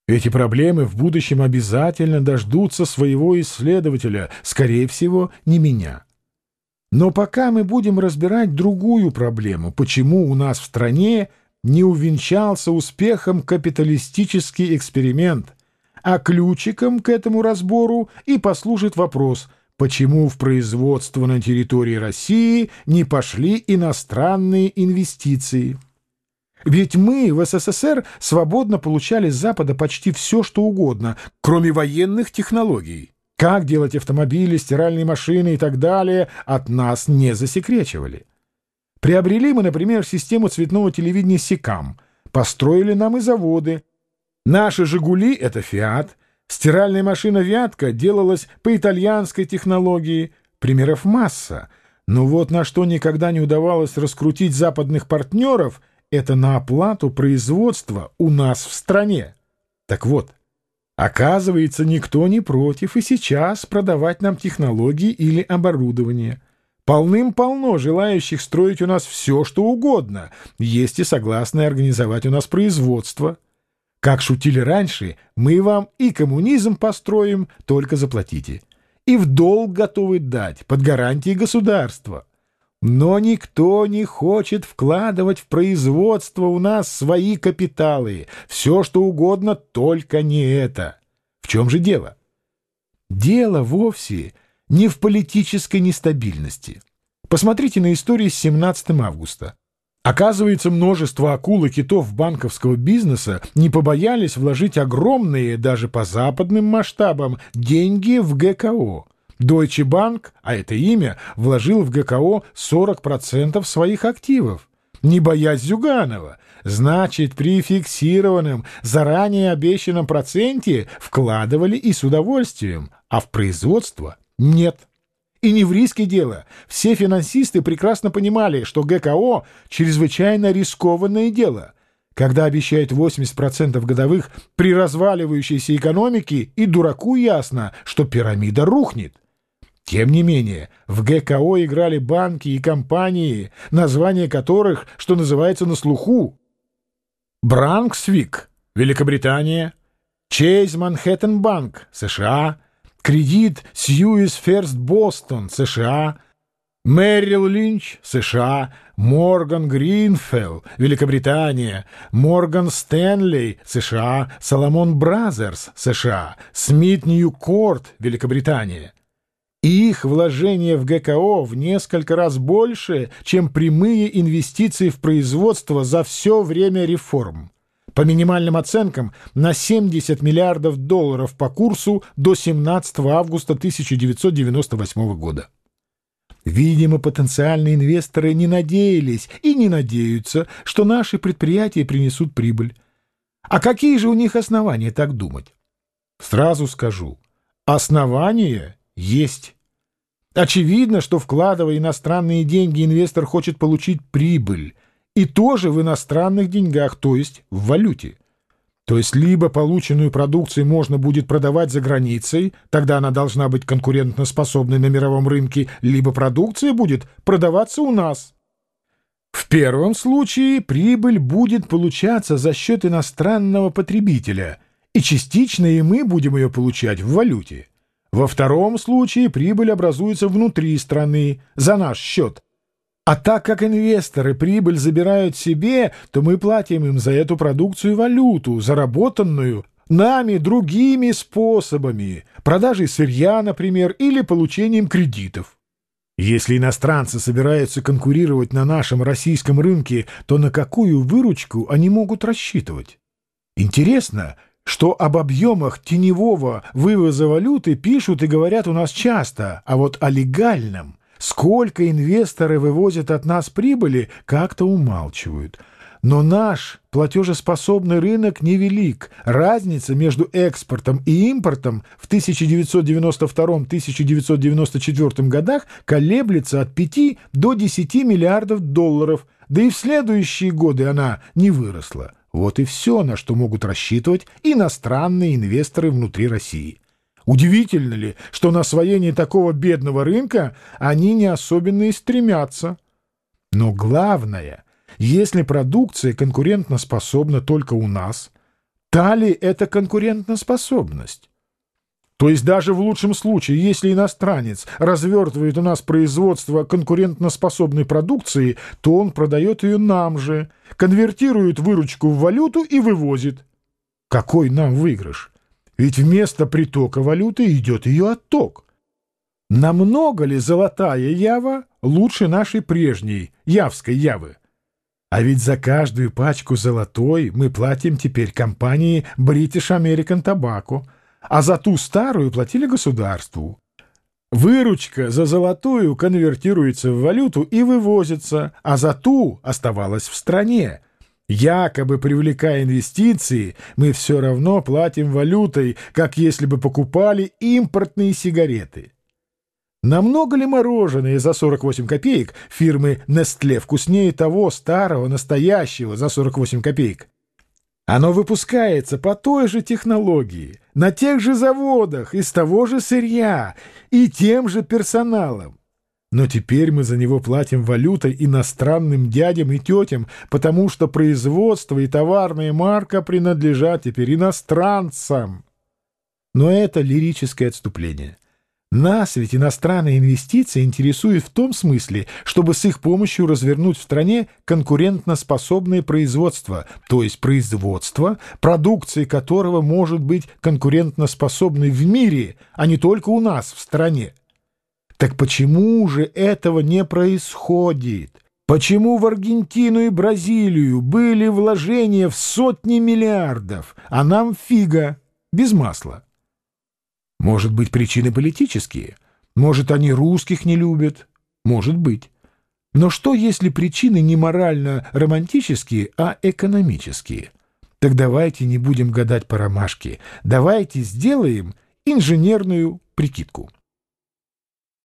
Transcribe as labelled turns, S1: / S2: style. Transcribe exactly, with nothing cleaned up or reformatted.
S1: Эти проблемы в будущем обязательно дождутся своего исследователя, скорее всего, не меня. Но пока мы будем разбирать другую проблему, почему у нас в стране не увенчался успехом капиталистический эксперимент, а ключиком к этому разбору и послужит вопрос, почему в производство на территории России не пошли иностранные инвестиции. Ведь мы в СССР свободно получали с Запада почти все, что угодно, кроме военных технологий. Как делать автомобили, стиральные машины и так далее от нас не засекречивали. Приобрели мы, например, систему цветного телевидения «Секам», построили нам и заводы. Наши «Жигули» — это «Фиат», стиральная машина «Вятка» делалась по итальянской технологии, примеров масса. Но вот на что никогда не удавалось раскрутить западных партнеров — это на оплату производства у нас в стране. Так вот, оказывается, никто не против и сейчас продавать нам технологии или оборудование. Полным-полно желающих строить у нас все, что угодно. Есть и согласные организовать у нас производство. Как шутили раньше, мы вам и коммунизм построим, только заплатите. И в долг готовы дать, под гарантией государства. Но никто не хочет вкладывать в производство у нас свои капиталы. Все, что угодно, только не это. В чем же дело? Дело вовсе не в политической нестабильности. Посмотрите на историю с семнадцатого августа. Оказывается, множество акул и китов банковского бизнеса не побоялись вложить огромные, даже по западным масштабам, деньги в ГКО. Deutsche Bank, а это имя, вложил в ГКО сорок процентов своих активов. Не боясь Зюганова. Значит, при фиксированном, заранее обещанном проценте вкладывали и с удовольствием, а в производство нет. И не в риске дело. Все финансисты прекрасно понимали, что ГКО — чрезвычайно рискованное дело. Когда обещают восемьдесят процентов годовых при разваливающейся экономике, и дураку ясно, что пирамида рухнет. Тем не менее, в ГКО играли банки и компании, названия которых, что называется, на слуху. Брансвик, Великобритания, Чейз Манхэттен Банк, США, Кредит Сьюис Ферст Бостон, США, Меррилл Линч, США, Морган Гринфелл, Великобритания, Морган Стэнли, США, Соломон Бразерс, США, Смит Ньюкорт, Великобритания. И их вложения в ГКО в несколько раз больше, чем прямые инвестиции в производство за все время реформ. По минимальным оценкам, на семьдесят миллиардов долларов по курсу до семнадцатого августа тысяча девятьсот девяносто восьмого года. Видимо, потенциальные инвесторы не надеялись и не надеются, что наши предприятия принесут прибыль. А какие же у них основания так думать? Сразу скажу, основания есть. Очевидно, что, вкладывая иностранные деньги, инвестор хочет получить прибыль. И тоже в иностранных деньгах, то есть в валюте. То есть либо полученную продукцию можно будет продавать за границей, тогда она должна быть конкурентоспособной на мировом рынке, либо продукция будет продаваться у нас. В первом случае прибыль будет получаться за счет иностранного потребителя, и частично и мы будем ее получать в валюте. Во втором случае прибыль образуется внутри страны, за наш счет. А так как инвесторы прибыль забирают себе, то мы платим им за эту продукцию валюту, заработанную нами другими способами, продажей сырья, например, или получением кредитов. Если иностранцы собираются конкурировать на нашем российском рынке, то на какую выручку они могут рассчитывать? Интересно, что об объемах теневого вывоза валюты пишут и говорят у нас часто, а вот о легальном, сколько инвесторы вывозят от нас прибыли, как-то умалчивают. Но наш платежеспособный рынок невелик. Разница между экспортом и импортом в тысяча девятьсот девяносто втором — тысяча девятьсот девяносто четвёртом годах колеблется от пяти до десяти миллиардов долларов, да и в следующие годы она не выросла. Вот и все, на что могут рассчитывать иностранные инвесторы внутри России. Удивительно ли, что на освоение такого бедного рынка они не особенно и стремятся? Но главное, если продукция конкурентоспособна только у нас, Та ли это конкурентоспособность? То есть даже в лучшем случае, если иностранец развертывает у нас производство конкурентоспособной продукции, то он продает ее нам же, конвертирует выручку в валюту и вывозит. Какой нам выигрыш? Ведь вместо притока валюты идет ее отток. Намного ли золотая Ява лучше нашей прежней явской Явы? А ведь за каждую пачку золотой мы платим теперь компании British American Tobacco, а за ту старую платили государству. Выручка за золотую конвертируется в валюту и вывозится, а за ту оставалась в стране. Якобы привлекая инвестиции, мы все равно платим валютой, как если бы покупали импортные сигареты. Намного ли мороженое за сорок восемь копеек фирмы Nestlé вкуснее того старого, настоящего за сорок восемь копеек? Оно выпускается по той же технологии, на тех же заводах, из того же сырья и тем же персоналом. Но теперь мы за него платим валютой иностранным дядям и тетям, потому что производство и товарная марка принадлежат теперь иностранцам. Но это лирическое отступление. Нас ведь иностранные инвестиции интересуют в том смысле, чтобы с их помощью развернуть в стране конкурентоспособное производство, то есть производство, продукция которого может быть конкурентоспособной в мире, а не только у нас в стране. Так почему же этого не происходит? Почему в Аргентину и Бразилию были вложения в сотни миллиардов, а нам фига, без масла? Может быть, причины политические? Может, они русских не любят? Может быть. Но что, если причины не морально-романтические, а экономические? Так давайте не будем гадать по ромашке. Давайте сделаем инженерную прикидку.